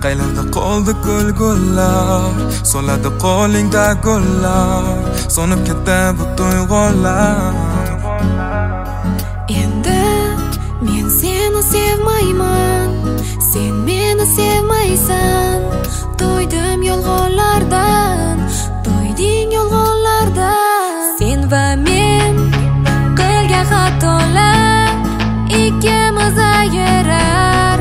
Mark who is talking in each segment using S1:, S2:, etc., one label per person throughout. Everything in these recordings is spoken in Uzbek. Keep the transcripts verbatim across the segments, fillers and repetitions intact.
S1: Qaylarda qoldi gul-gullar, so'ladi qo'lingda gullar, so'nib ketdi bu tuyg'ular.
S2: Endi men seni sevmayman, sen meni sevmaysan. To'ydim yolg'onlardan, to'yding yolg'onlardan. Sen va men qilgan xatolar ikkimiz ayrar.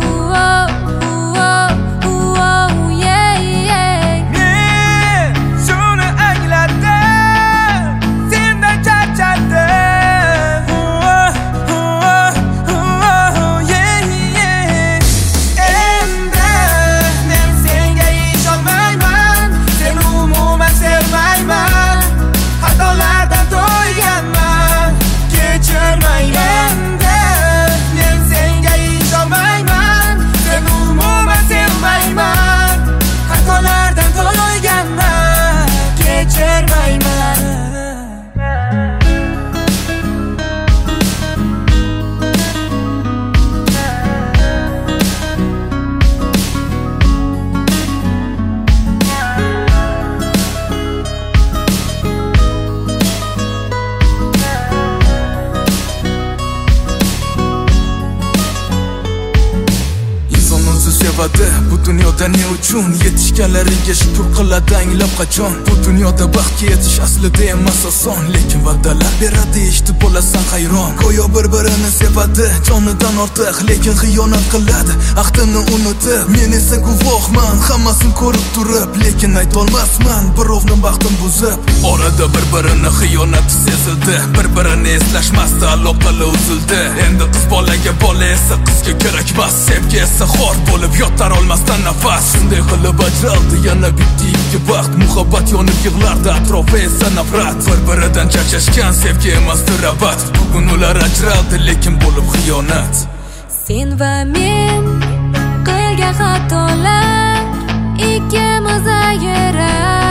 S1: Bu dunyoda ne uchun yetishganlariga shukr qiladi anglab qachon. Bu dunyoda baxtga yetish aslida emas oson, lekin va'dalar beradi eshitib bo'lasan hayron. Go'yo bir-birini sevadi jonidan ortiq, lekin xiyonat qiladi ahdini unutib. Men esa guvohman hammasini ko'rib turib, lekin aytolmasman birovning baxtini buzib. Orada bir-birini xiyonati sezildi, bir-birini eslashmasdi, aloqalar uzildi. Endi qiz bolaga bola esa qizga kerakmas, sevgi esa xor bo'lib yotar olmasdan nafas. Shunday qilib ajraldi yana bitta ikki baxt, muhabbat yonib yig'lardi atrofi esa nafrat. Bir-biridan charchashgan sevgi emasdir abad. Bugun ular ajraldi lekin bo'lib xiyonat.
S2: Sen va men qilgan xatolar ikkimiz ayrar.